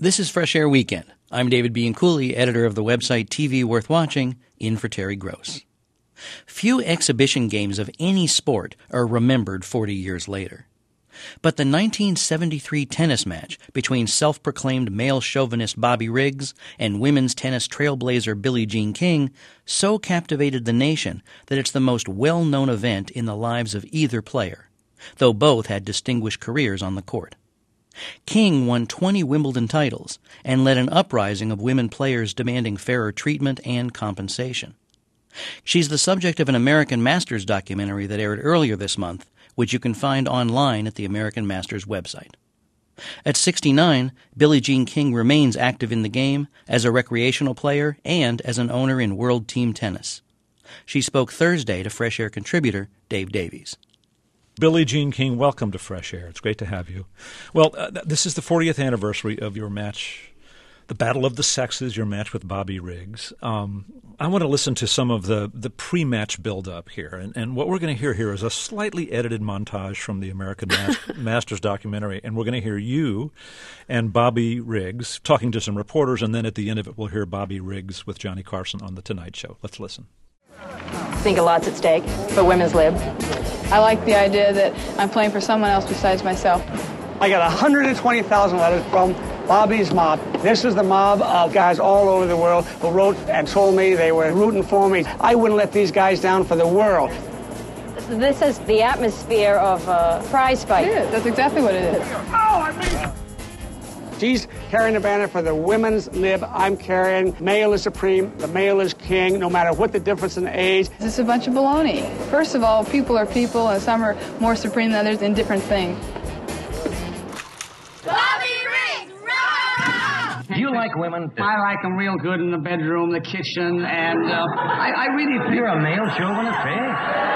This is Fresh Air Weekend. I'm David Bianculli, editor of the website TV Worth Watching, in for Terry Gross. Few exhibition games of any sport are remembered 40 years later. But the 1973 tennis match between self-proclaimed male chauvinist Bobby Riggs and women's tennis trailblazer Billie Jean King so captivated the nation that it's the most well-known event in the lives of either player, though both had distinguished careers on the court. King won 20 Wimbledon titles and led an uprising of women players demanding fairer treatment and compensation. She's the subject of an American Masters documentary that aired earlier this month, which you can find online at the American Masters website. At 69, Billie Jean King remains active in the game as a recreational player and as an owner in World Team Tennis. She spoke Thursday to Fresh Air contributor Dave Davies. Billie Jean King, welcome to Fresh Air. It's great to have you. Well, this is the 40th anniversary of your match, the Battle of the Sexes, your match with Bobby Riggs. I want to listen to some of the pre-match build-up here. And what we're going to hear here is a slightly edited montage from the American Masters documentary. And we're going to hear you and Bobby Riggs talking to some reporters. And then at the end of it, we'll hear Bobby Riggs with Johnny Carson on The Tonight Show. Let's listen. I think a lot's at stake for women's lib. I like the idea that I'm playing for someone else besides myself. I got 120,000 letters from Bobby's mob. This is the mob of guys all over the world who wrote and told me they were rooting for me. I wouldn't let these guys down for the world. This is the atmosphere of a prize fight. It is. That's exactly what it is. She's carrying the banner for the women's lib. I'm carrying male is supreme, the male is king, no matter what the difference in age. This is a bunch of baloney. First of all, people are people, and some are more supreme than others in different things. Bobby Riggs, rah! Do you like women? I like them real good in the bedroom, the kitchen, and I really think... You're a male chauvinist, eh?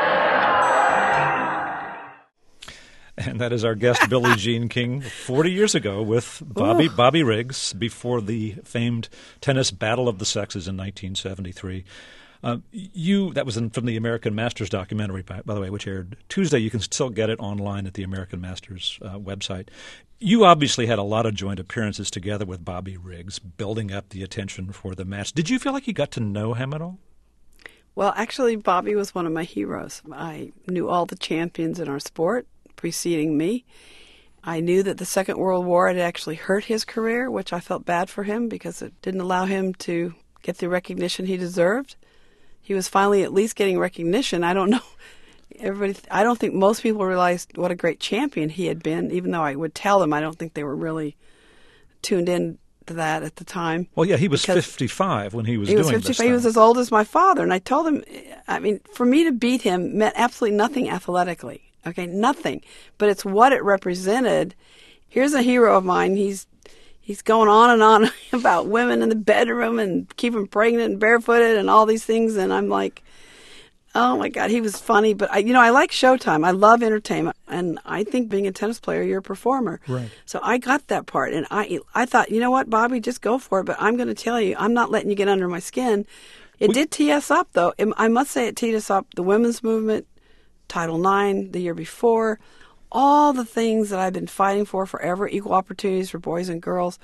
And that is our guest, Billie Jean King, 40 years ago with Bobby Riggs before the famed tennis Battle of the Sexes in 1973. That was from the American Masters documentary, by the way, which aired Tuesday. You can still get it online at the American Masters website. You obviously had a lot of joint appearances together with Bobby Riggs, building up the attention for the match. Did you feel like you got to know him at all? Well, actually, Bobby was one of my heroes. I knew all the champions in our sport preceding me. I knew that the Second World War had actually hurt his career, which I felt bad for him because it didn't allow him to get the recognition he deserved. He was finally at least getting recognition. I don't know. I don't think most people realized what a great champion he had been, even though I would tell them. I don't think they were really tuned in to that at the time. Well, yeah, he was 55 when he was doing this. He was as old as my father. And I told him, I mean, for me to beat him meant absolutely nothing athletically. Okay, nothing. But it's what it represented. Here's a hero of mine. He's going on and on about women in the bedroom and keep them pregnant and barefooted and all these things. And I'm like, oh, my God, he was funny. But, I like Showtime. I love entertainment. And I think being a tennis player, you're a performer. Right. So I got that part. And I thought, you know what, Bobby, just go for it. But I'm going to tell you, I'm not letting you get under my skin. It did tee us up, though. I must say it teed us up. The women's movement, Title IX the year before, all the things that I've been fighting for forever, equal opportunities for boys and girls.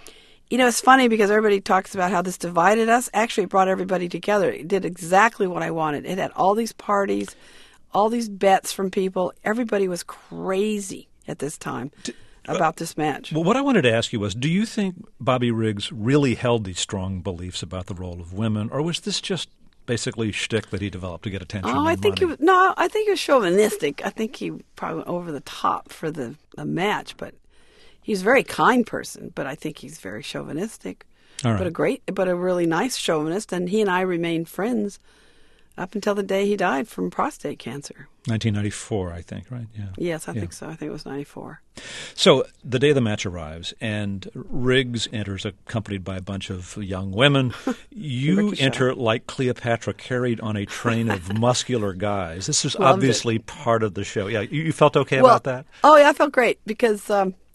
It's funny because everybody talks about how this divided us. Actually, it brought everybody together. It did exactly what I wanted. It had all these parties, all these bets from people. Everybody was crazy at this time about this match. Well, what I wanted to ask you was, do you think Bobby Riggs really held these strong beliefs about the role of women, or was this just basically shtick that he developed to get attention? I think he was chauvinistic. I think he probably went over the top for the match, but he's a very kind person. But I think he's very chauvinistic. All right. But a really nice chauvinist, and he and I remained friends up until the day he died from prostate cancer. 1994, I think, right? Yeah. Yes, I think so. I think it was 94. So the day the match arrives, and Riggs enters accompanied by a bunch of young women. You enter like Cleopatra, carried on a train of muscular guys. This is obviously part of the show. Yeah, you felt okay about that? Oh, yeah, I felt great because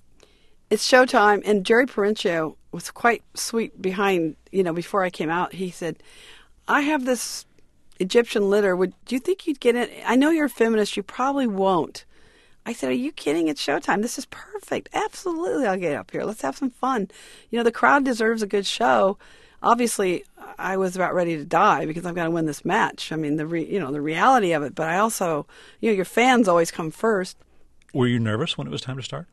it's Showtime, and Jerry Parenchio was quite sweet behind, before I came out. He said, I have this Egyptian litter. Do you think you'd get in? I know you're a feminist. You probably won't. I said, are you kidding? It's showtime. This is perfect. Absolutely, I'll get up here. Let's have some fun. The crowd deserves a good show. Obviously, I was about ready to die because I've got to win this match. I mean, the reality of it. But I also, your fans always come first. Were you nervous when it was time to start?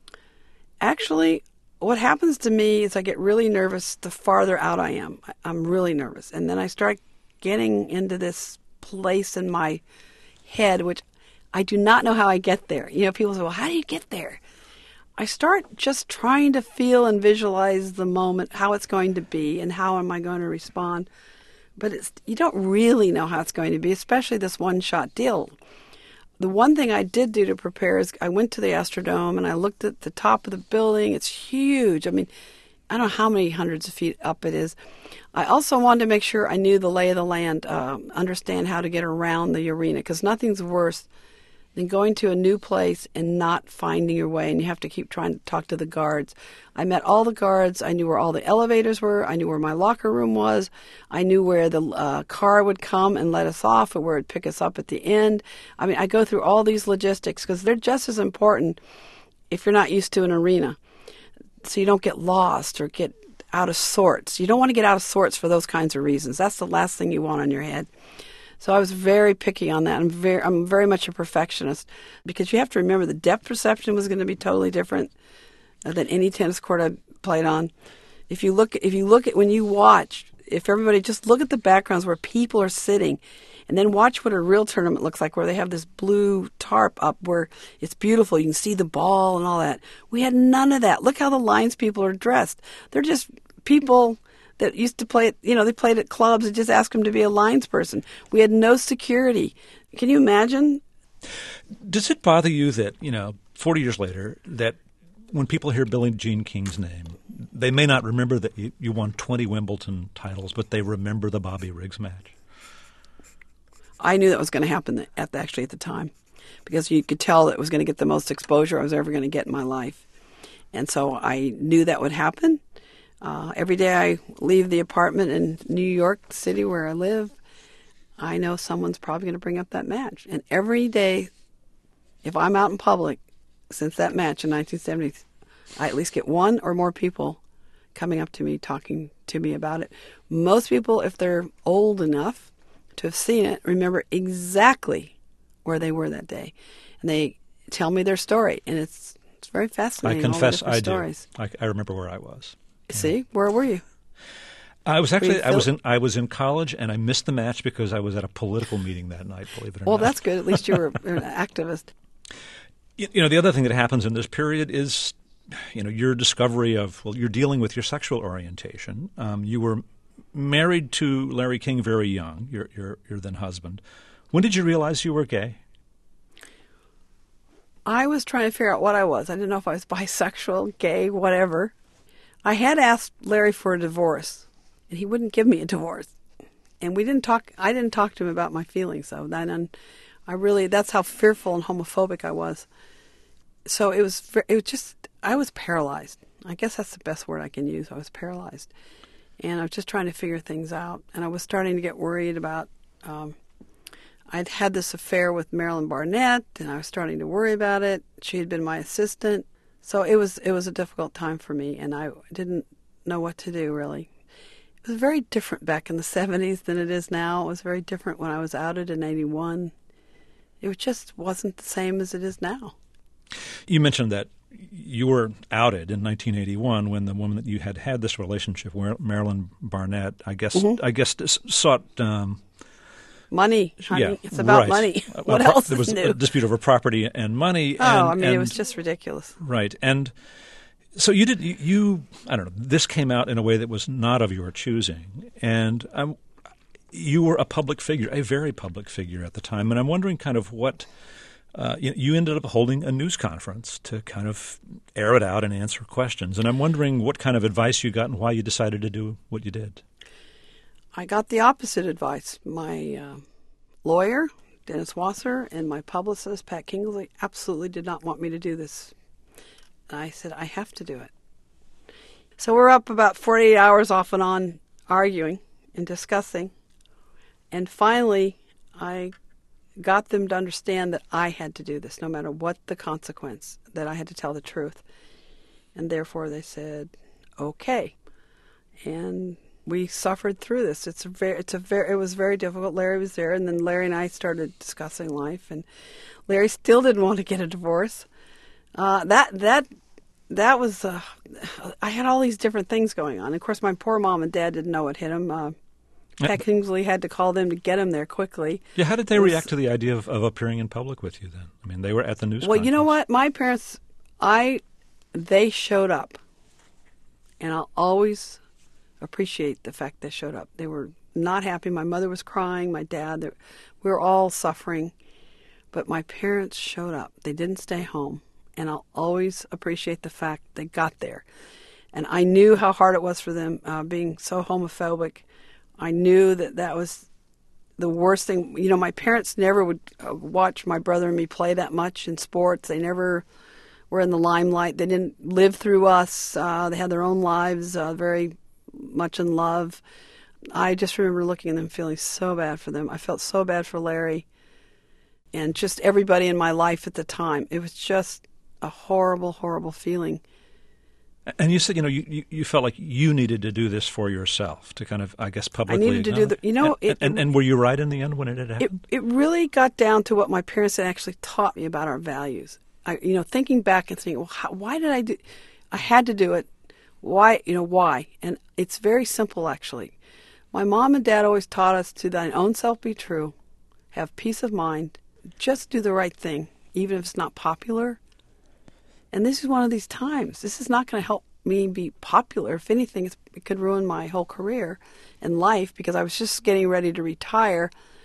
Actually, what happens to me is I get really nervous the farther out I am. I'm really nervous. And then I start getting into this place in my head, which I do not know how I get there. People say, well, how do you get there? I start just trying to feel and visualize the moment, how it's going to be, and how am I going to respond. But you don't really know how it's going to be, especially this one-shot deal. The one thing I did do to prepare is I went to the Astrodome and I looked at the top of the building. It's huge. I mean, I don't know how many hundreds of feet up it is. I also wanted to make sure I knew the lay of the land, understand how to get around the arena, because nothing's worse than going to a new place and not finding your way, and you have to keep trying to talk to the guards. I met all the guards. I knew where all the elevators were. I knew where my locker room was. I knew where the car would come and let us off, or where it would pick us up at the end. I mean, I go through all these logistics because they're just as important if you're not used to an arena, so you don't get lost or get out of sorts. You don't want to get out of sorts for those kinds of reasons. That's the last thing you want on your head. So I was very picky on that. I'm very much a perfectionist, because you have to remember the depth perception was going to be totally different than any tennis court I played on. If you look at when you watch, if everybody just look at the backgrounds where people are sitting, and then watch what a real tournament looks like, where they have this blue tarp up where it's beautiful. You can see the ball and all that. We had none of that. Look how the lines people are dressed. They're just people that used to play, they played at clubs and just asked them to be a lines person. We had no security. Can you imagine? Does it bother you that, 40 years later, that when people hear Billie Jean King's name, they may not remember that you won 20 Wimbledon titles, but they remember the Bobby Riggs match? I knew that was going to happen at the time, because you could tell that it was going to get the most exposure I was ever going to get in my life. And so I knew that would happen. Every day I leave the apartment in New York City where I live, I know someone's probably going to bring up that match. And every day, if I'm out in public, since that match in 1970, I at least get one or more people coming up to me, talking to me about it. Most people, if they're old enough to have seen it, remember exactly where they were that day. And they tell me their story. And it's very fascinating. I confess I do. Stories. I remember where I was. See, where were you? I was in college, and I missed the match because I was at a political meeting that night, believe it or not. Well, that's good. At least you were an activist. The other thing that happens in this period is, your discovery of, you're dealing with your sexual orientation. You were married to Larry King very young, your then husband. When did you realize you were gay? I was trying to figure out what I was. I didn't know if I was bisexual, gay, whatever. I had asked Larry for a divorce, and he wouldn't give me a divorce. And we didn't talk. I didn't talk to him about my feelings. So then, that's how fearful and homophobic I was. So it was just, I was paralyzed. I guess that's the best word I can use. I was paralyzed, and I was just trying to figure things out. And I was starting to get worried about. I'd had this affair with Marilyn Barnett, and I was starting to worry about it. She had been my assistant. So it was a difficult time for me, and I didn't know what to do, really. It was very different back in the 70s than it is now. It was very different when I was outed in 81. It just wasn't the same as it is now. You mentioned that you were outed in 1981 when the woman that you had this relationship with, Marilyn Barnett, I guess sought money, honey. Yeah, it's about right. money. What else There was is new? a dispute over property and money. It was just ridiculous. Right. And so I don't know, this came out in a way that was not of your choosing. And you were a public figure, a very public figure at the time. And I'm wondering kind of what you ended up holding a news conference to kind of air it out and answer questions. And I'm wondering what kind of advice you got and why you decided to do what you did. I got the opposite advice. My lawyer, Dennis Wasser, and my publicist, Pat Kingsley, absolutely did not want me to do this. And I said, I have to do it. So we're up about 48 hours off and on arguing and discussing. And finally, I got them to understand that I had to do this, no matter what the consequence, that I had to tell the truth. And therefore they said, okay. And we suffered through this. It was very difficult. Larry was there, and then Larry and I started discussing life, and Larry still didn't want to get a divorce. That was, I had all these different things going on. Of course, my poor mom and dad didn't know what hit him. Pat Kingsley had to call them to get him there quickly. Yeah, how did they react to the idea of appearing in public with you then? I mean, they were at the news conference. You know what? My parents, they showed up. And I'll always appreciate the fact they showed up. They were not happy. My mother was crying. My dad, we were all suffering. But my parents showed up. They didn't stay home. And I'll always appreciate the fact they got there. And I knew how hard it was for them being so homophobic. I knew that was the worst thing. You know, my parents never would watch my brother and me play that much in sports. They never were in the limelight. They didn't live through us. They had their own lives, very much in love. I just remember looking at them feeling so bad for them. I felt so bad for Larry and just everybody in my life at the time. It was just a horrible, horrible feeling. And you said, you felt like you needed to do this for yourself to kind of, I guess, publicly. I needed to do and were you right in the end when it had happened? It really got down to what my parents had actually taught me about our values. Thinking back and thinking, well, why did I do? I had to do it. Why? Why? And it's very simple, actually. My mom and dad always taught us to thine own self be true, have peace of mind, just do the right thing, even if it's not popular. And this is one of these times. This is not going to help me be popular. If anything, it could ruin my whole career and life, because I was just getting ready to retire.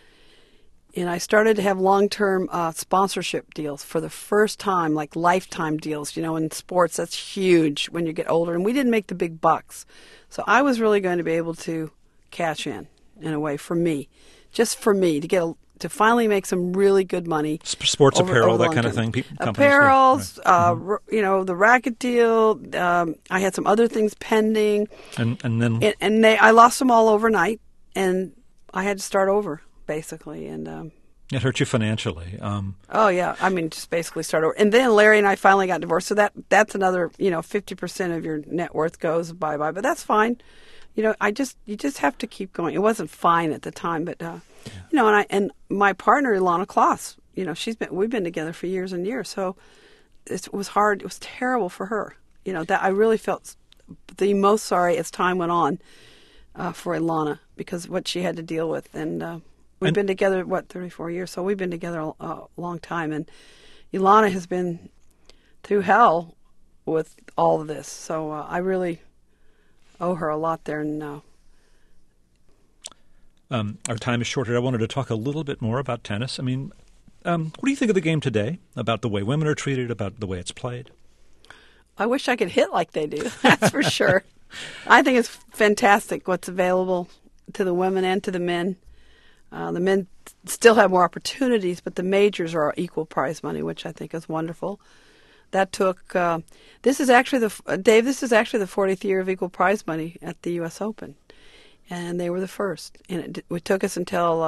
And I started to have long-term sponsorship deals for the first time, like lifetime deals. In sports, that's huge when you get older. And we didn't make the big bucks. So I was really going to be able to cash in a way, for me. Just for me, to finally make some really good money. Sports apparel, that kind of thing. Apparels, the racket deal. I had some other things pending. And then I lost them all overnight, and I had to start over, basically. And it hurt you financially. Oh yeah, just basically start over. And then Larry and I finally got divorced, so that's another 50% of your net worth goes bye-bye. But that's fine. You just have to keep going. It wasn't fine at the time, but and my partner Ilana Kloss, we've been together for years and years, so it was hard. It was terrible for her. That I really felt the most sorry as time went on for Ilana, because what she had to deal with. And we've been together 34 years, so we've been together a long time. And Ilana has been through hell with all of this, so I really owe her a lot there now. Our time is short here. I wanted to talk a little bit more about tennis. What do you think of the game today, about the way women are treated, about the way it's played? I wish I could hit like they do, that's for sure. I think it's fantastic what's available to the women and to the men. The men still have more opportunities, but the majors are equal prize money, which I think is wonderful. That took, this is actually the 40th year of equal prize money at the U.S. Open. And they were the first. And it took us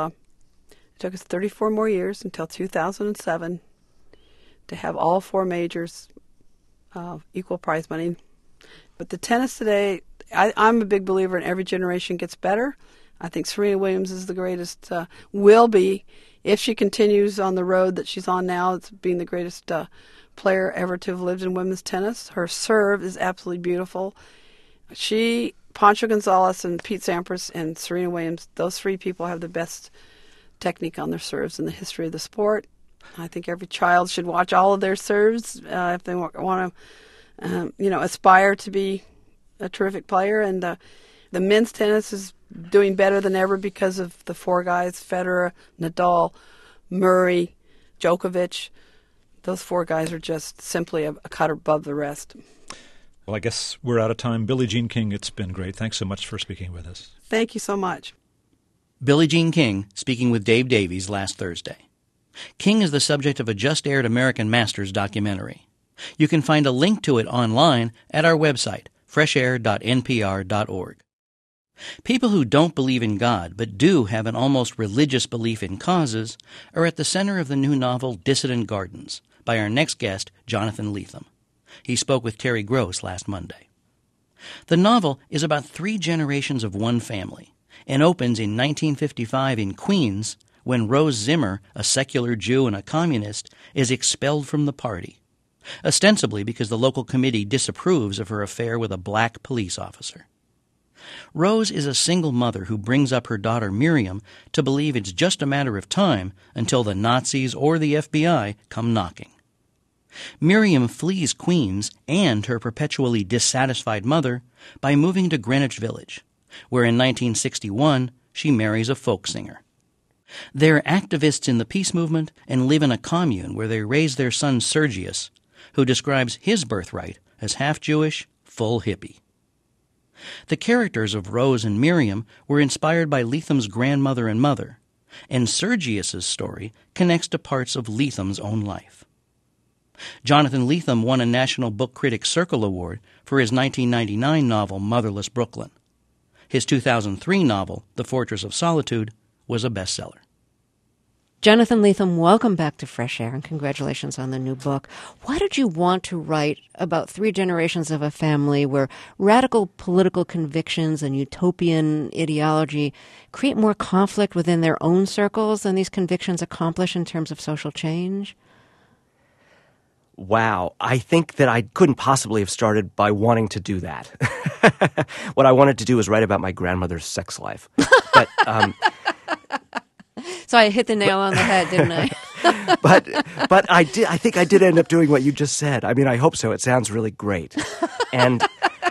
34 more years, until 2007, to have all four majors equal prize money. But the tennis today, I'm a big believer in every generation gets better. I think Serena Williams is the greatest, will be, if she continues on the road that she's on now, it's being the greatest player ever to have lived in women's tennis. Her serve is absolutely beautiful. Pancho Gonzalez and Pete Sampras and Serena Williams, those three people have the best technique on their serves in the history of the sport. I think every child should watch all of their serves if they want to, aspire to be a terrific player. And the men's tennis is doing better than ever because of the four guys: Federer, Nadal, Murray, Djokovic. Those four guys are just simply a cut above the rest. Well, I guess we're out of time. Billie Jean King, it's been great. Thanks so much for speaking with us. Thank you so much. Billie Jean King speaking with Dave Davies last Thursday. King is the subject of a just-aired American Masters documentary. You can find a link to it online at our website, freshair.npr.org. People who don't believe in God but do have an almost religious belief in causes are at the center of the new novel Dissident Gardens by our next guest, Jonathan Lethem. He spoke with Terry Gross last Monday. The novel is about 3 generations of one family and opens in 1955 in Queens when Rose Zimmer, a secular Jew and a communist, is expelled from the party, ostensibly because the local committee disapproves of her affair with a black police officer. Rose is a single mother who brings up her daughter Miriam to believe it's just a matter of time until the Nazis or the FBI come knocking. Miriam flees Queens and her perpetually dissatisfied mother by moving to Greenwich Village, where in 1961 she marries a folk singer. They're activists in the peace movement and live in a commune where they raise their son Sergius, who describes his birthright as half Jewish, full hippie. The characters of Rose and Miriam were inspired by Lethem's grandmother and mother, and Sergius's story connects to parts of Lethem's own life. Jonathan Lethem won a National Book Critics Circle Award for his 1999 novel Motherless Brooklyn. His 2003 novel, The Fortress of Solitude, was a bestseller. Jonathan Lethem, welcome back to Fresh Air, and congratulations on the new book. Why did you want to write about 3 generations of a family where radical political convictions and utopian ideology create more conflict within their own circles than these convictions accomplish in terms of social change? Wow. I think that I couldn't possibly have started by wanting to do that. What I wanted to do was write about my grandmother's sex life. But so I hit the nail on the head, didn't I? but I did. I think I did end up doing what you just said. I mean, I hope so. It sounds really great. And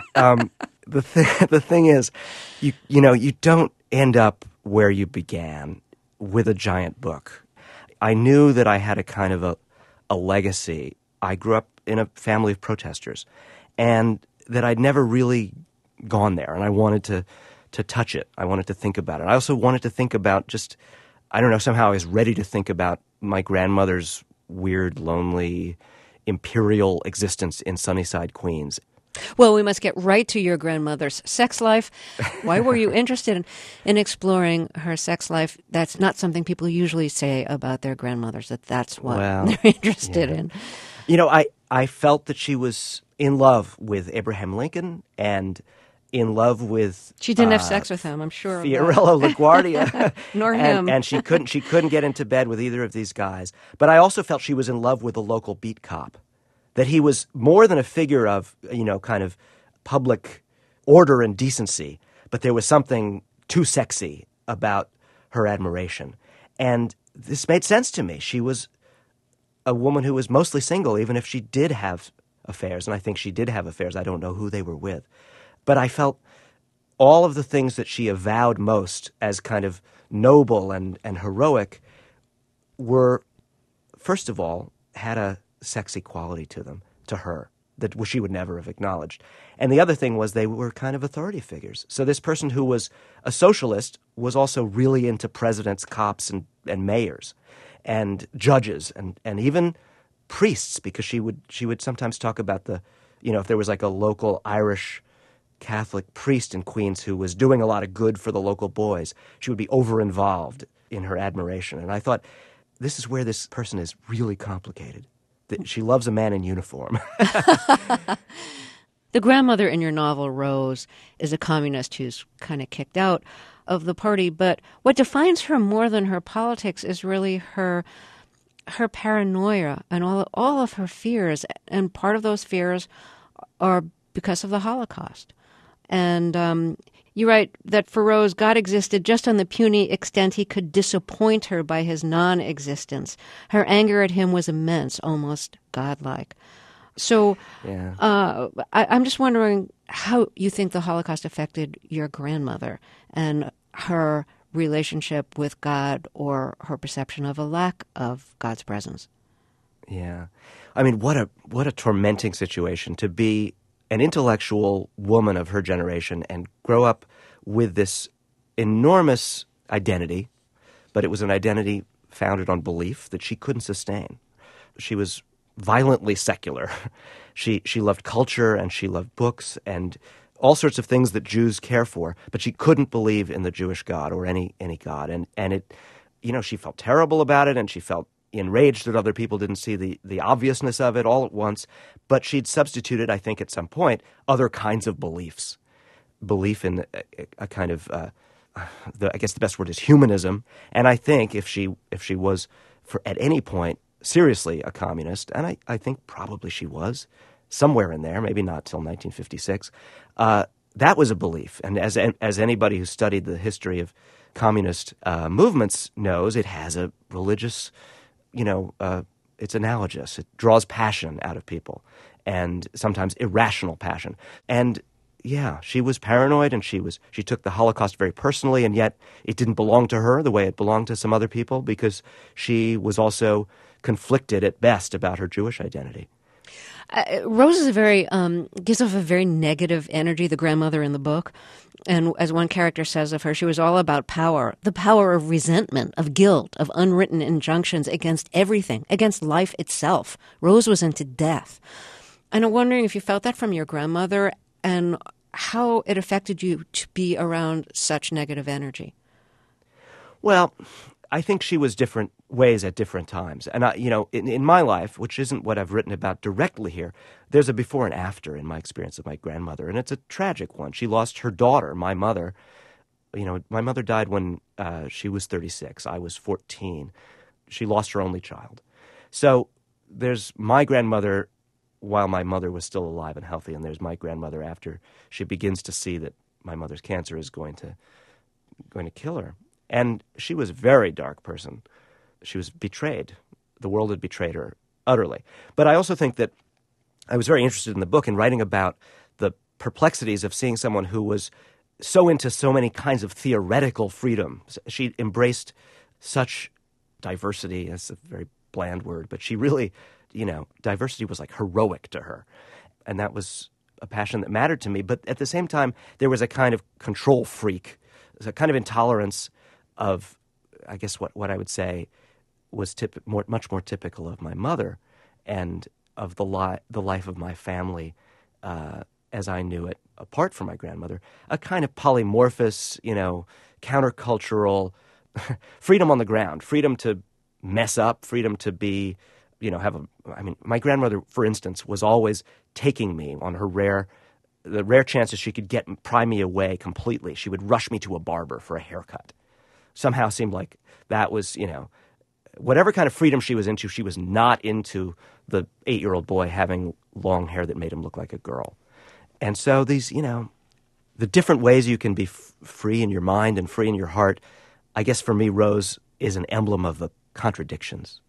the thing is, you don't end up where you began with a giant book. I knew that I had a kind of a legacy. I grew up in a family of protesters, and that I'd never really gone there, and I wanted to touch it. I wanted to think about it. I also wanted to think about just, I don't know, somehow I was ready to think about my grandmother's weird, lonely, imperial existence in Sunnyside, Queens. Well, we must get right to your grandmother's sex life. Why were you interested in exploring her sex life? That's not something people usually say about their grandmothers, that's what they're interested in. You know, I felt that she was in love with Abraham Lincoln and in love with... She didn't have sex with him, I'm sure. Fiorello LaGuardia. Nor him. And she couldn't get into bed with either of these guys. But I also felt she was in love with the local beat cop. That he was more than a figure of, kind of public order and decency, but there was something too sexy about her admiration. And this made sense to me. She was a woman who was mostly single, even if she did have affairs, and I think she did have affairs. I don't know who they were with. But I felt all of the things that she avowed most as kind of noble and heroic were, first of all, had a sexy quality to them, to her, that she would never have acknowledged. And the other thing was they were kind of authority figures. So this person who was a socialist was also really into presidents, cops, and mayors, and judges, and even priests, because she would sometimes talk about if there was like a local Irish Catholic priest in Queens who was doing a lot of good for the local boys, she would be over-involved in her admiration. And I thought, this is where this person is really complicated. That she loves a man in uniform. The grandmother in your novel, Rose, is a communist who's kind of kicked out of the party, but what defines her more than her politics is really her paranoia and all of her fears, and part of those fears are because of the Holocaust. And you write that for Rose, God existed just on the puny extent he could disappoint her by his non-existence. Her anger at him was immense, almost godlike. So I'm just wondering how you think the Holocaust affected your grandmother and her relationship with God, or her perception of a lack of God's presence. Yeah. I mean, what a tormenting situation to be an intellectual woman of her generation and grow up with this enormous identity, but it was an identity founded on belief that she couldn't sustain. She was violently secular. She loved culture and she loved books, and all sorts of things that Jews care for, but she couldn't believe in the Jewish God or any God. And it, she felt terrible about it, and she felt enraged that other people didn't see the obviousness of it all at once. But she'd substituted, I think, at some point, other kinds of beliefs. Belief in a kind of, I guess the best word is humanism. And I think if she was, at any point, seriously a communist, and I think probably she was, somewhere in there, maybe not till 1956, that was a belief. And as anybody who studied the history of communist movements knows, it has a religious, it's analogous. It draws passion out of people, and sometimes irrational passion. And yeah, she was paranoid, and she took the Holocaust very personally, and yet it didn't belong to her the way it belonged to some other people, because she was also conflicted at best about her Jewish identity. Rose is gives off a very negative energy, the grandmother in the book. And as one character says of her, she was all about power, the power of resentment, of guilt, of unwritten injunctions against everything, against life itself. Rose was into death. And I'm wondering if you felt that from your grandmother and how it affected you to be around such negative energy. Well, I think she was different ways at different times. And, in my life, which isn't what I've written about directly here, there's a before and after in my experience of my grandmother, and it's a tragic one. She lost her daughter, my mother. My mother died when she was 36. I was 14. She lost her only child. So there's my grandmother while my mother was still alive and healthy, and there's my grandmother after she begins to see that my mother's cancer is going to kill her. And she was a very dark person. She was betrayed. The world had betrayed her utterly. But I also think that I was very interested in the book in writing about the perplexities of seeing someone who was so into so many kinds of theoretical freedom. She embraced such diversity. That's a very bland word, but she really, diversity was like heroic to her. And that was a passion that mattered to me. But at the same time, there was a kind of control freak, a kind of intolerance of, I guess what I would say was much more typical of my mother and of the life of my family as I knew it apart from my grandmother, a kind of polymorphous, countercultural freedom on the ground, freedom to mess up, freedom to be, my grandmother, for instance, was always taking me on the rare chances she could pry me away completely. She would rush me to a barber for a haircut. Somehow seemed like that was, whatever kind of freedom she was into, she was not into the 8-year-old boy having long hair that made him look like a girl. And so these, the different ways you can be free in your mind and free in your heart, I guess for me, Rose is an emblem of the contradictions.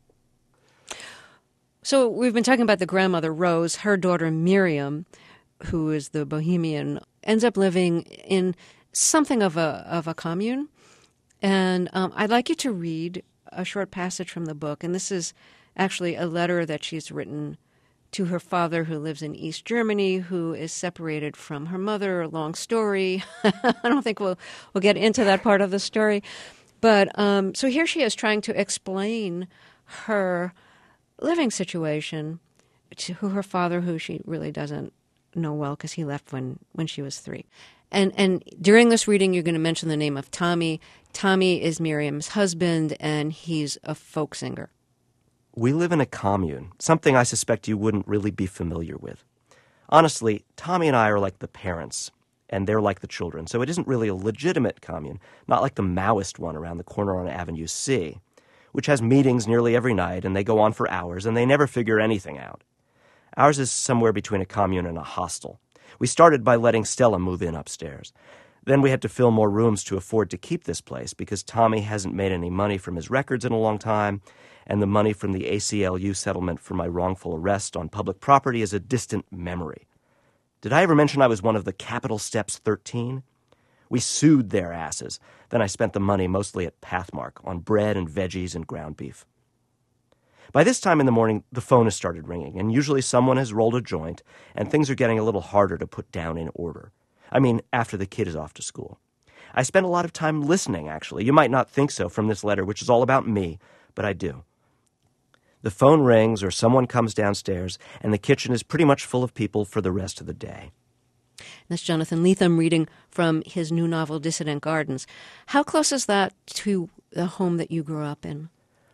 So we've been talking about the grandmother, Rose. Her daughter, Miriam, who is the bohemian, ends up living in something of a commune. And I'd like you to read a short passage from the book. And this is actually a letter that she's written to her father, who lives in East Germany, who is separated from her mother. A long story. I don't think we'll get into that part of the story. But so here she is trying to explain her living situation to her father, who she really doesn't know well because he left when she was 3. And during this reading, you're going to mention the name of Tommy. Tommy is Miriam's husband, and he's a folk singer. We live in a commune, something I suspect you wouldn't really be familiar with. Honestly, Tommy and I are like the parents, and they're like the children, so it isn't really a legitimate commune, not like the Maoist one around the corner on Avenue C, which has meetings nearly every night, and they go on for hours, and they never figure anything out. Ours is somewhere between a commune and a hostel. We started by letting Stella move in upstairs. Then we had to fill more rooms to afford to keep this place because Tommy hasn't made any money from his records in a long time, and the money from the ACLU settlement for my wrongful arrest on public property is a distant memory. Did I ever mention I was one of the Capitol Steps 13? We sued their asses. Then I spent the money mostly at Pathmark on bread and veggies and ground beef. By this time in the morning, the phone has started ringing, and usually someone has rolled a joint, and things are getting a little harder to put down in order. I mean, after the kid is off to school. I spend a lot of time listening, actually. You might not think so from this letter, which is all about me, but I do. The phone rings or someone comes downstairs, and the kitchen is pretty much full of people for the rest of the day. That's Jonathan Lethem reading from his new novel, Dissident Gardens. How close is that to the home that you grew up in?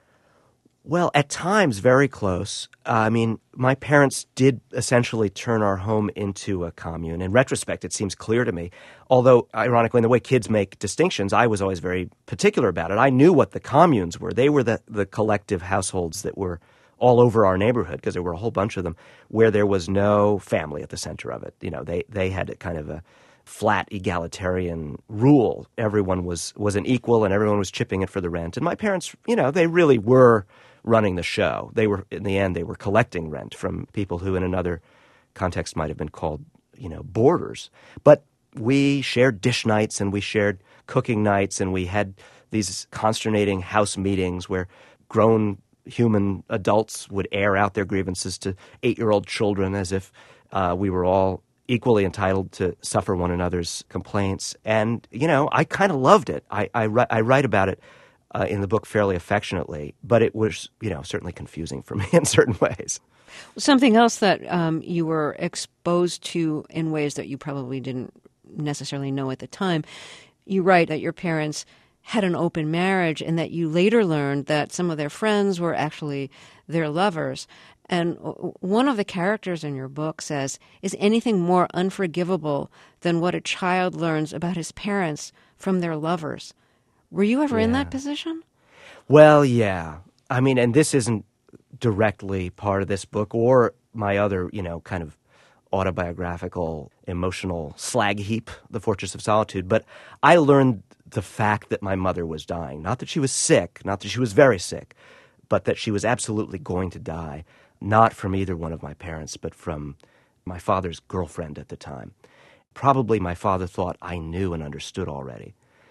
Well, at times, very close. I mean, my parents did essentially turn our home into a commune. In retrospect, it seems clear to me. Although, ironically, in the way kids make distinctions, I was always very particular about it. I knew what the communes were. They were the collective households that were all over our neighborhood, because there were a whole bunch of them, where there was no family at the center of it. You know, they had a kind of a flat egalitarian rule. Everyone was an equal, and everyone was chipping in for the rent. And my parents, you know, they really were running the show. They were, in the end, they were collecting rent from people who in another context might have been called, you know, boarders. But we shared dish nights, and we shared cooking nights, and we had these consternating house meetings where grown human adults would air out their grievances to 8-year-old children as if we were all equally entitled to suffer one another's complaints. And, you know, I kind of loved it. I write about it in the book fairly affectionately, but it was, you know, certainly confusing for me in certain ways. Something else that you were exposed to in ways that you probably didn't necessarily know at the time, you write that your parents had an open marriage and that you later learned that some of their friends were actually their lovers. And one of the characters in your book says, is anything more unforgivable than what a child learns about his parents from their lovers? Were you ever in that position? Well, yeah. I mean, and this isn't directly part of this book or my other, you know, kind of autobiographical, emotional slag heap, The Fortress of Solitude. But I learned the fact that my mother was dying. Not that she was sick, not that she was very sick, but that she was absolutely going to die. Not from either one of my parents, but from my father's girlfriend at the time. Probably my father thought I knew and understood already.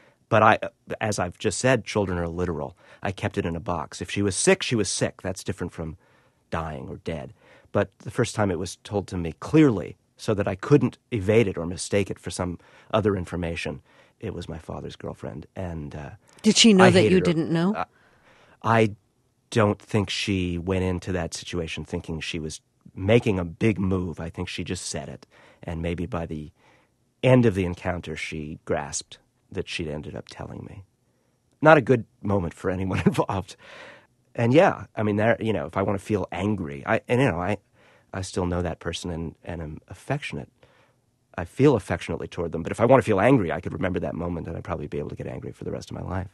But as I've just said, children are literal. I kept it in a box. If she was sick, she was sick. That's different from dying or dead. But the first time it was told to me clearly so that I couldn't evade it or mistake it for some other information, it was my father's girlfriend. And did she know that you didn't know? I don't think she went into that situation thinking she was making a big move. I think she just said it. And maybe by the end of the encounter, she grasped that she'd ended up telling me. Not a good moment for anyone involved. And yeah, I mean, there, you know, if I want to feel angry, I still know that person and am affectionate. I feel affectionately toward them. But if I want to feel angry, I could remember that moment and I'd probably be able to get angry for the rest of my life.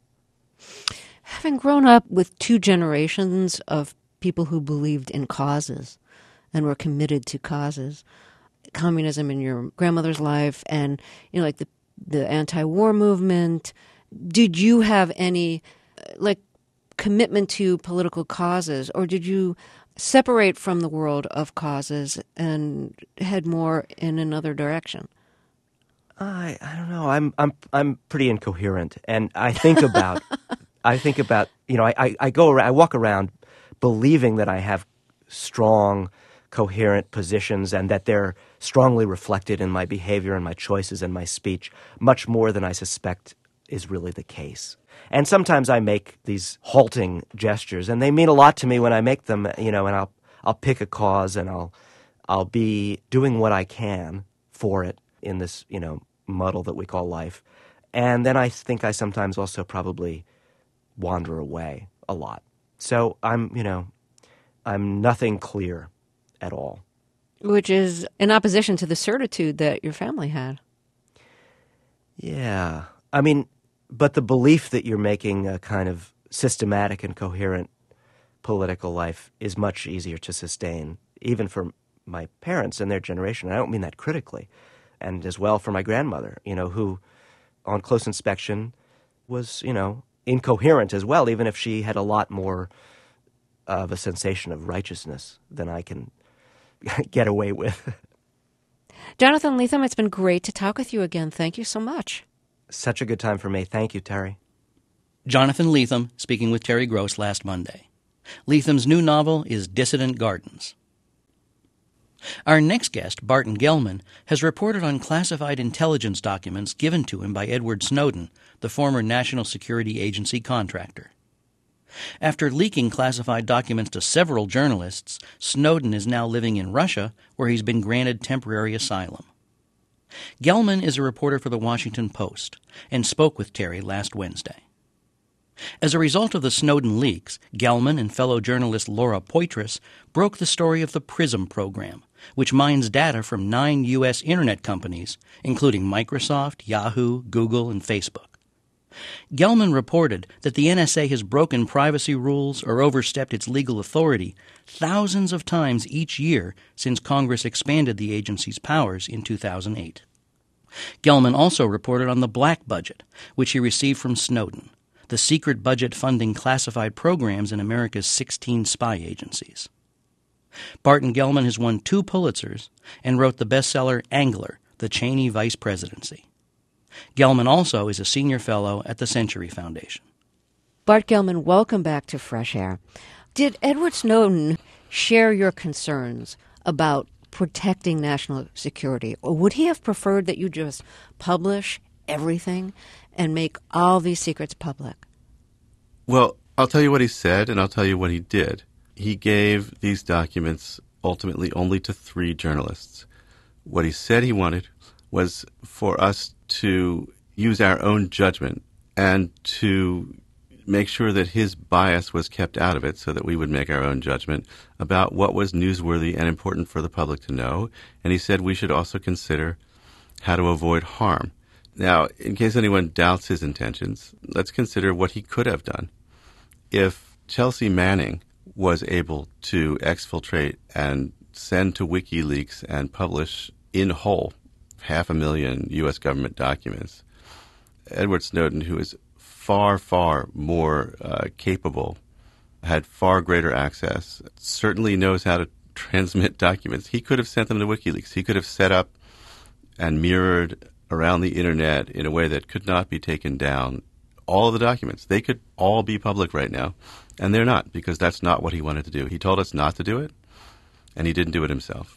Having grown up with two generations of people who believed in causes and were committed to causes, communism in your grandmother's life and, you know, like the anti-war movement, did you have any, commitment to political causes, or did you separate from the world of causes and head more in another direction? I don't know. I'm pretty incoherent, and I think about you know, I walk around believing that I have strong, coherent positions and that they're strongly reflected in my behavior and my choices and my speech, much more than I suspect is really the case. And sometimes I make these halting gestures, and they mean a lot to me when I make them, you know, and I'll pick a cause and I'll be doing what I can for it in this, you know, muddle that we call life. And then I think I sometimes also probably wander away a lot. So I'm nothing clear at all. Which is in opposition to the certitude that your family had. Yeah. I mean, but the belief that you're making a kind of systematic and coherent political life is much easier to sustain, even for my parents and their generation. I don't mean that critically. And as well for my grandmother, you know, who on close inspection was, you know, incoherent as well, even if she had a lot more of a sensation of righteousness than I can get away with. Jonathan Lethem, it's been great to talk with you again. Thank you so much. Such a good time for me. Thank you, Terry. Jonathan Lethem speaking with Terry Gross last Monday. Lethem's new novel is Dissident Gardens. Our next guest, Barton Gellman, has reported on classified intelligence documents given to him by Edward Snowden, the former National Security Agency contractor. After leaking classified documents to several journalists, Snowden is now living in Russia, where he's been granted temporary asylum. Gelman is a reporter for the Washington Post and spoke with Terry last Wednesday. As a result of the Snowden leaks, Gelman and fellow journalist Laura Poitras broke the story of the PRISM program, which mines data from 9 U.S. Internet companies, including Microsoft, Yahoo, Google, and Facebook. Gelman reported that the NSA has broken privacy rules or overstepped its legal authority thousands of times each year since Congress expanded the agency's powers in 2008. Gelman also reported on the black budget, which he received from Snowden, the secret budget funding classified programs in America's 16 spy agencies. Barton Gelman has won 2 Pulitzers and wrote the bestseller Angler, The Cheney Vice Presidency. Gelman also is a senior fellow at the Century Foundation. Bart Gelman, welcome back to Fresh Air. Did Edward Snowden share your concerns about protecting national security, or would he have preferred that you just publish everything and make all these secrets public? Well, I'll tell you what he said, and I'll tell you what he did. He gave these documents ultimately only to 3 journalists. What he said he wanted was for us to use our own judgment and to make sure that his bias was kept out of it so that we would make our own judgment about what was newsworthy and important for the public to know. And he said we should also consider how to avoid harm. Now, in case anyone doubts his intentions, let's consider what he could have done. If Chelsea Manning was able to exfiltrate and send to WikiLeaks and publish in whole 500,000 U.S. government documents, Edward Snowden, who is far, far more capable, had far greater access, certainly knows how to transmit documents. He could have sent them to WikiLeaks. He could have set up and mirrored around the Internet in a way that could not be taken down all of the documents. They could all be public right now, and they're not, because that's not what he wanted to do. He told us not to do it, and he didn't do it himself.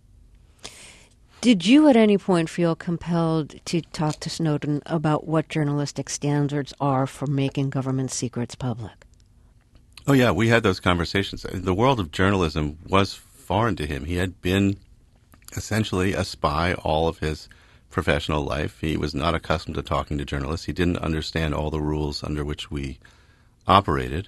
Did you at any point feel compelled to talk to Snowden about what journalistic standards are for making government secrets public? Oh, yeah, we had those conversations. The world of journalism was foreign to him. He had been essentially a spy all of his professional life. He was not accustomed to talking to journalists. He didn't understand all the rules under which we operated.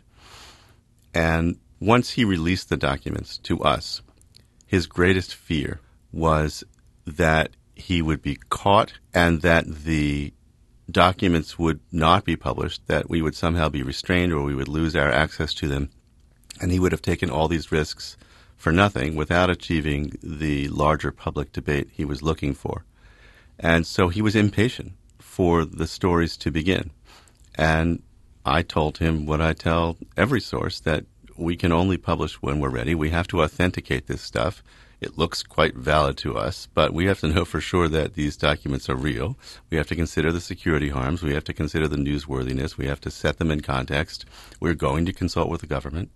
And once he released the documents to us, his greatest fear was that he would be caught and that the documents would not be published, that we would somehow be restrained or we would lose our access to them, and he would have taken all these risks for nothing without achieving the larger public debate he was looking for. And so he was impatient for the stories to begin. And I told him what I tell every source, that we can only publish when we're ready. We have to authenticate this stuff. It looks quite valid to us, but we have to know for sure that these documents are real. We have to consider the security harms. We have to consider the newsworthiness. We have to set them in context. We're going to consult with the government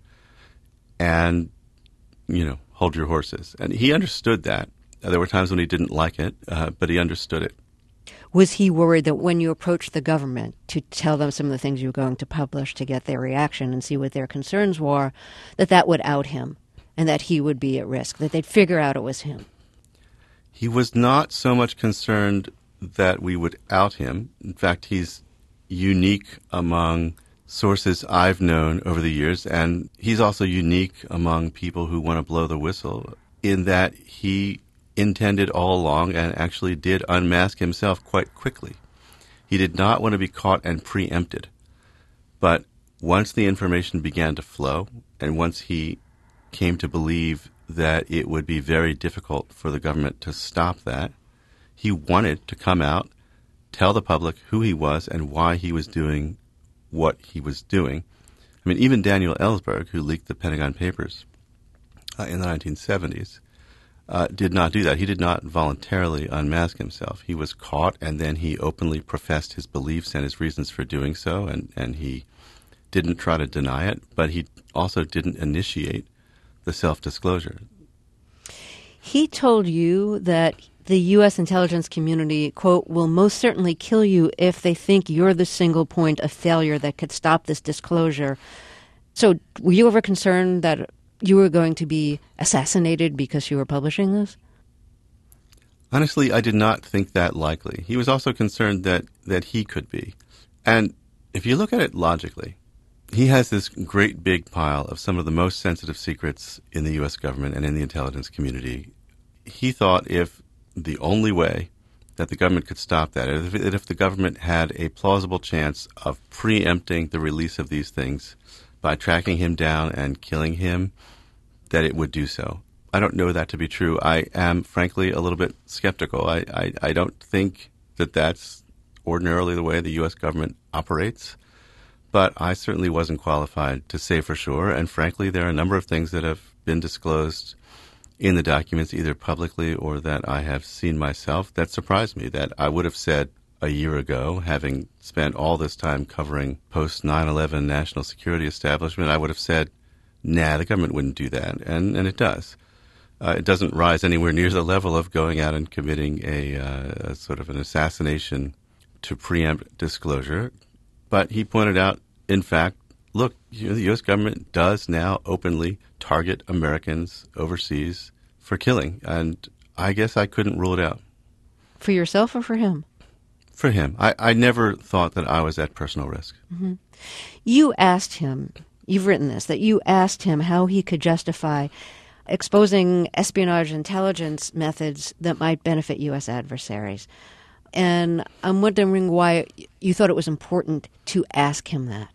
and, hold your horses. And he understood that. There were times when he didn't like it, but he understood it. Was he worried that when you approached the government to tell them some of the things you were going to publish to get their reaction and see what their concerns were, that would out him? And that he would be at risk, that they'd figure out it was him? He was not so much concerned that we would out him. In fact, he's unique among sources I've known over the years, and he's also unique among people who want to blow the whistle, in that he intended all along and actually did unmask himself quite quickly. He did not want to be caught and preempted. But once the information began to flow, and once he came to believe that it would be very difficult for the government to stop that, he wanted to come out, tell the public who he was and why he was doing what he was doing. I mean, even Daniel Ellsberg, who leaked the Pentagon Papers in the 1970s, did not do that. He did not voluntarily unmask himself. He was caught, and then he openly professed his beliefs and his reasons for doing so, and he didn't try to deny it, but he also didn't initiate the self-disclosure. He told you that the U.S. intelligence community, quote, will most certainly kill you if they think you're the single point of failure that could stop this disclosure. So were you ever concerned that you were going to be assassinated because you were publishing this? Honestly, I did not think that likely. He was also concerned that he could be. And if you look at it logically, he has this great big pile of some of the most sensitive secrets in the U.S. government and in the intelligence community. He thought if the only way that the government could stop that, if the government had a plausible chance of preempting the release of these things by tracking him down and killing him, that it would do so. I don't know that to be true. I am, frankly, a little bit skeptical. I don't think that that's ordinarily the way the U.S. government operates, but I certainly wasn't qualified to say for sure. And frankly, there are a number of things that have been disclosed in the documents, either publicly or that I have seen myself, that surprised me, that I would have said a year ago, having spent all this time covering post-9/11 national security establishment, I would have said, nah, the government wouldn't do that. And it does. It doesn't rise anywhere near the level of going out and committing a sort of an assassination to preempt disclosure. But he pointed out, in fact, look, the U.S. government does now openly target Americans overseas for killing. And I guess I couldn't rule it out. For yourself or for him? For him. I never thought that I was at personal risk. Mm-hmm. You asked him, you've written this, that you asked him how he could justify exposing espionage intelligence methods that might benefit U.S. adversaries. And I'm wondering why you thought it was important to ask him that.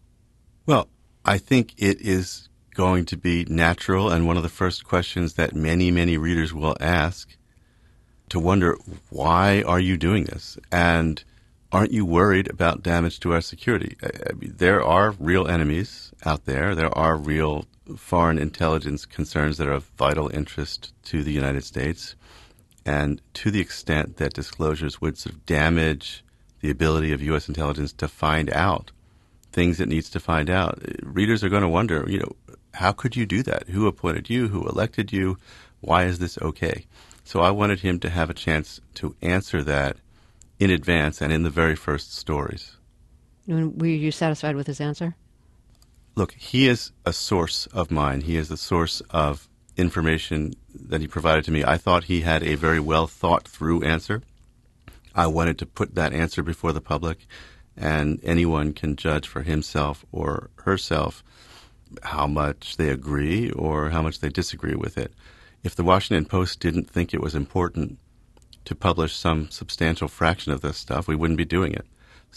Well, I think it is going to be natural and one of the first questions that many, many readers will ask, to wonder, why are you doing this? And aren't you worried about damage to our security? I mean, there are real enemies out there. There are real foreign intelligence concerns that are of vital interest to the United States. And to the extent that disclosures would sort of damage the ability of U.S. intelligence to find out things it needs to find out, readers are going to wonder, how could you do that? Who appointed you? Who elected you? Why is this okay? So I wanted him to have a chance to answer that in advance and in the very first stories. Were you satisfied with his answer? Look, he is a source of mine. He is the source of information that he provided to me. I thought he had a very well thought through answer. I wanted to put that answer before the public, and anyone can judge for himself or herself how much they agree or how much they disagree with it. If the Washington Post didn't think it was important to publish some substantial fraction of this stuff, we wouldn't be doing it.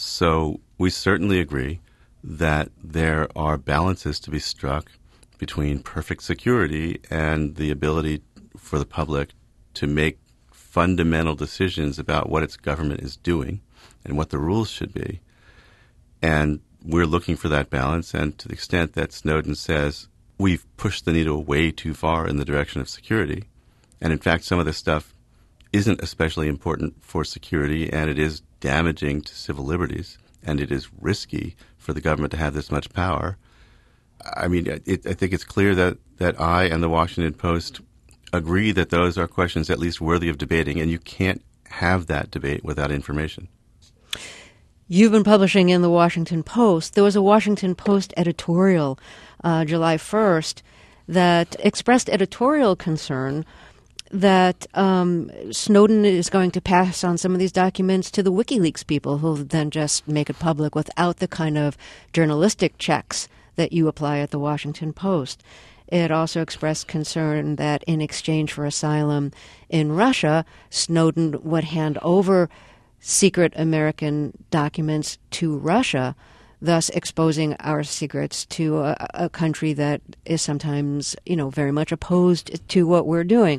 So we certainly agree that there are balances to be struck between perfect security and the ability for the public to make fundamental decisions about what its government is doing and what the rules should be. And we're looking for that balance. And to the extent that Snowden says we've pushed the needle way too far in the direction of security, and in fact some of this stuff isn't especially important for security, and it is damaging to civil liberties, and it is risky for the government to have this much power. I mean, I think it's clear that I and the Washington Post agree that those are questions at least worthy of debating, and you can't have that debate without information. You've been publishing in the Washington Post. There was a Washington Post editorial July 1st that expressed editorial concern that Snowden is going to pass on some of these documents to the WikiLeaks people, who will then just make it public without the kind of journalistic checks that you apply at the Washington Post. It also expressed concern that in exchange for asylum in Russia, Snowden would hand over secret American documents to Russia, thus exposing our secrets to a country that is sometimes, very much opposed to what we're doing.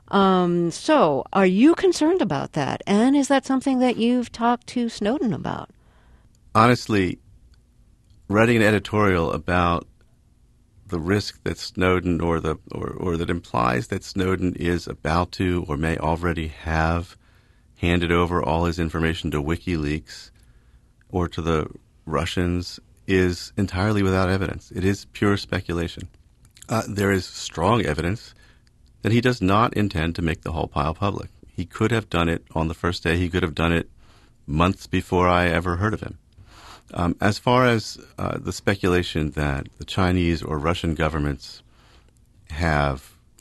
So are you concerned about that? And is that something that you've talked to Snowden about? Honestly, writing an editorial about the risk that Snowden or that implies that Snowden is about to or may already have handed over all his information to WikiLeaks or to the Russians is entirely without evidence. It is pure speculation. There is strong evidence that he does not intend to make the whole pile public. He could have done it on the first day. He could have done it months before I ever heard of him. As far as the speculation that the Chinese or Russian governments have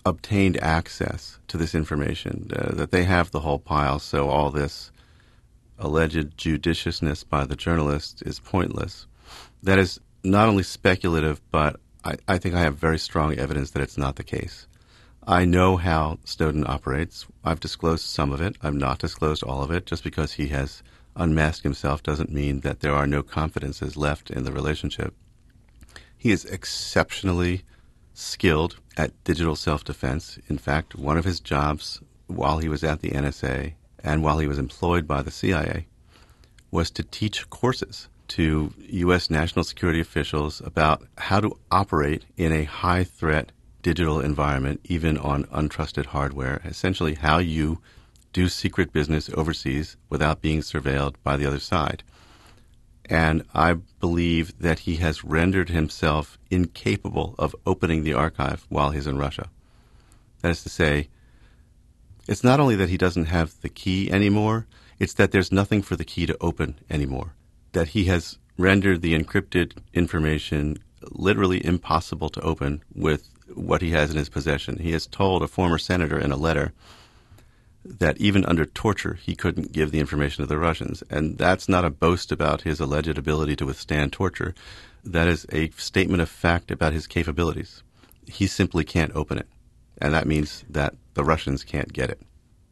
obtained access to this information, that they have the whole pile, so all this alleged judiciousness by the journalist is pointless. That is not only speculative, but I think I have very strong evidence that it's not the case. I know how Snowden operates. I've disclosed some of it. I've not disclosed all of it. Just because he has unmasked himself doesn't mean that there are no confidences left in the relationship. He is exceptionally skilled at digital self-defense. In fact, one of his jobs while he was at the NSA and while he was employed by the CIA was to teach courses to U.S. national security officials about how to operate in a high-threat digital environment, even on untrusted hardware, essentially how you do secret business overseas without being surveilled by the other side. And I believe that he has rendered himself incapable of opening the archive while he's in Russia. That is to say, it's not only that he doesn't have the key anymore, it's that there's nothing for the key to open anymore. That he has rendered the encrypted information literally impossible to open with what he has in his possession. He has told a former senator in a letter that even under torture he couldn't give the information to the Russians. And that's not a boast about his alleged ability to withstand torture. That is a statement of fact about his capabilities. He simply can't open it. And that means that the Russians can't get it.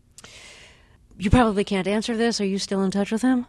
You probably can't answer this. Are you still in touch with him?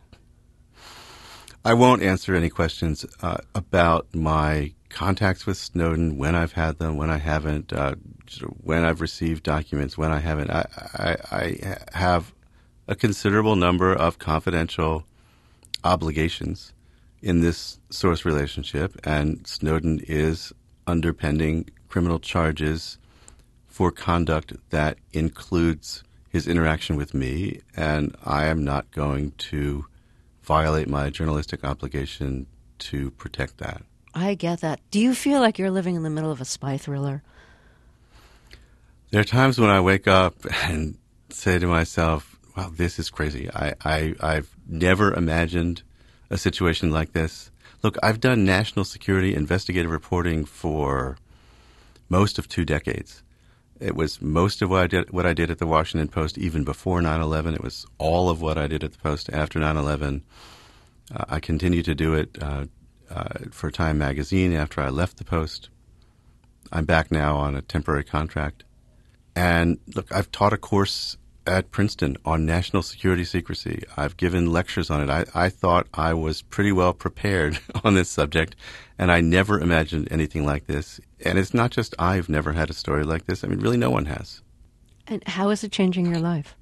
I won't answer any questions about my contacts with Snowden, when I've had them, when I haven't, when I've received documents, when I haven't. I have a considerable number of confidential obligations in this source relationship, and Snowden is underpending criminal charges for conduct that includes his interaction with me, and I am not going to violate my journalistic obligation to protect that. I get that. Do you feel like you're living in the middle of a spy thriller? There are times when I wake up and say to myself, wow, this is crazy. I've never imagined a situation like this. Look, I've done national security investigative reporting for most of 2 decades. It was most of what I did at the Washington Post even before 9/11. It was all of what I did at the Post after 9/11. I continue to do it for Time Magazine after I left the Post. I'm back now on a temporary contract. And look, I've taught a course at Princeton on national security secrecy. I've given lectures on it. I thought I was pretty well prepared on this subject, and I never imagined anything like this. And it's not just I've never had a story like this. I mean, really no one has. And how is it changing your life?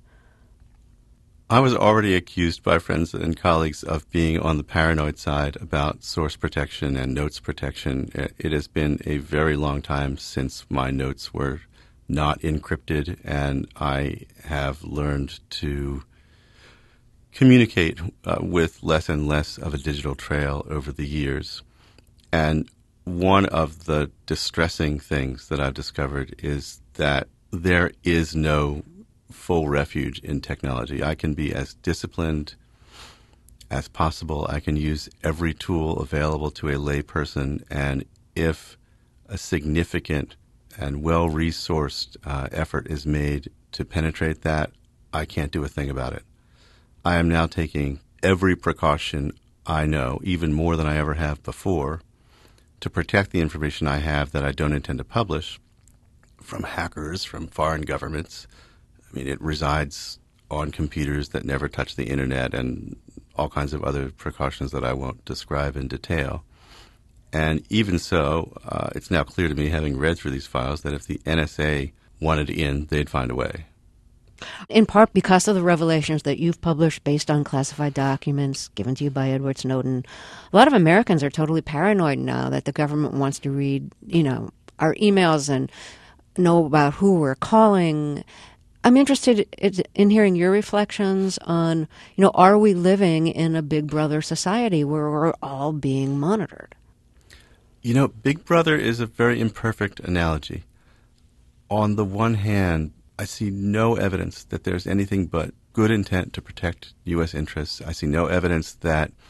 I was already accused by friends and colleagues of being on the paranoid side about source protection and notes protection. It has been a very long time since my notes were not encrypted, and I have learned to communicate with less and less of a digital trail over the years. And one of the distressing things that I've discovered is that there is no full refuge in technology. I can be as disciplined as possible. I can use every tool available to a layperson, and if a significant and well-resourced effort is made to penetrate that, I can't do a thing about it. I am now taking every precaution I know, even more than I ever have before, to protect the information I have that I don't intend to publish from hackers, from foreign governments. I mean, it resides on computers that never touch the internet and all kinds of other precautions that I won't describe in detail. And even so, it's now clear to me, having read through these files, that if the NSA wanted in, they'd find a way. In part because of the revelations that you've published based on classified documents given to you by Edward Snowden, a lot of Americans are totally paranoid now that the government wants to read, our emails and know about who we're calling. I'm interested in hearing your reflections on, are we living in a Big Brother society where we're all being monitored? Big Brother is a very imperfect analogy. On the one hand, I see no evidence that there's anything but good intent to protect U.S. interests. I see no evidence that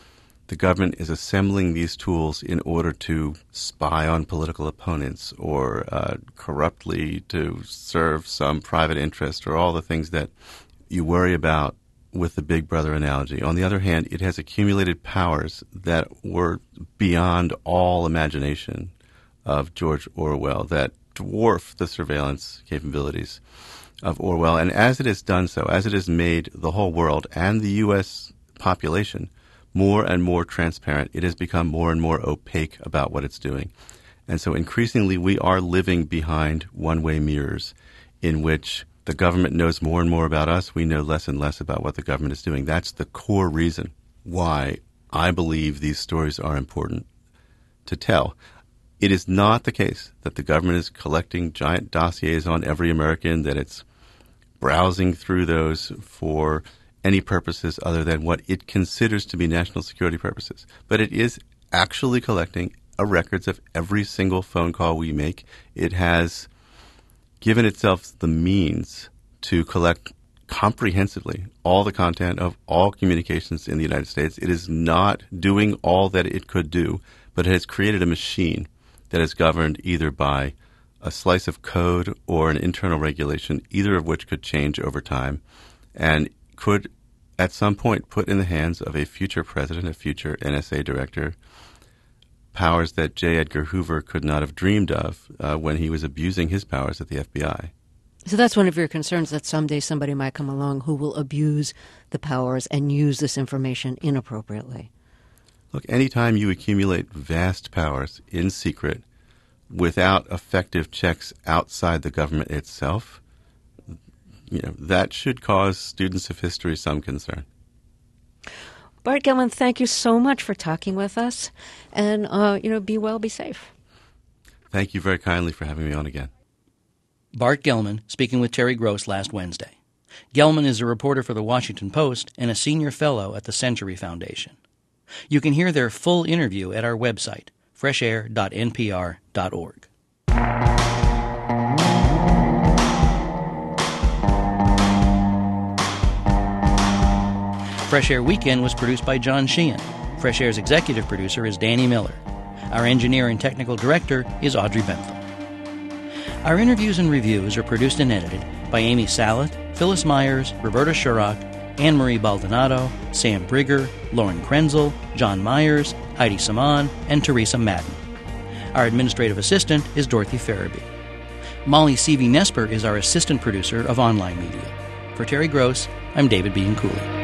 the government is assembling these tools in order to spy on political opponents or corruptly to serve some private interest or all the things that you worry about with the Big Brother analogy. On the other hand, it has accumulated powers that were beyond all imagination of George Orwell, that dwarf the surveillance capabilities of Orwell. And as it has done so, as it has made the whole world and the U.S. population more and more transparent, it has become more and more opaque about what it's doing. And so increasingly we are living behind one-way mirrors in which the government knows more and more about us. We know less and less about what the government is doing. That's the core reason why I believe these stories are important to tell. It is not the case that the government is collecting giant dossiers on every American, that it's browsing through those for any purposes other than what it considers to be national security purposes. But it is actually collecting records of every single phone call we make. It has given itself the means to collect comprehensively all the content of all communications in the United States. It is not doing all that it could do, but it has created a machine that is governed either by a slice of code or an internal regulation, either of which could change over time and could at some point put in the hands of a future president, a future NSA director, powers that J. Edgar Hoover could not have dreamed of when he was abusing his powers at the FBI. So that's one of your concerns, that someday somebody might come along who will abuse the powers and use this information inappropriately. Look, anytime you accumulate vast powers in secret without effective checks outside the government itself, that should cause students of history some concern. Bart Gellman, thank you so much for talking with us. And, be well, be safe. Thank you very kindly for having me on again. Bart Gellman speaking with Terry Gross last Wednesday. Gellman is a reporter for The Washington Post and a senior fellow at the Century Foundation. You can hear their full interview at our website, freshair.npr.org. Fresh Air Weekend was produced by John Sheehan. Fresh Air's executive producer is Danny Miller. Our engineer and technical director is Audrey Bentham. Our interviews and reviews are produced and edited by Amy Salet, Phyllis Myers, Roberta Shurrock, Anne-Marie Baldonado, Sam Brigger, Lauren Krenzel, John Myers, Heidi Saman, and Teresa Madden. Our administrative assistant is Dorothy Farabee. Molly Seavey-Nesper is our assistant producer of online media. For Terry Gross, I'm David Bianculli.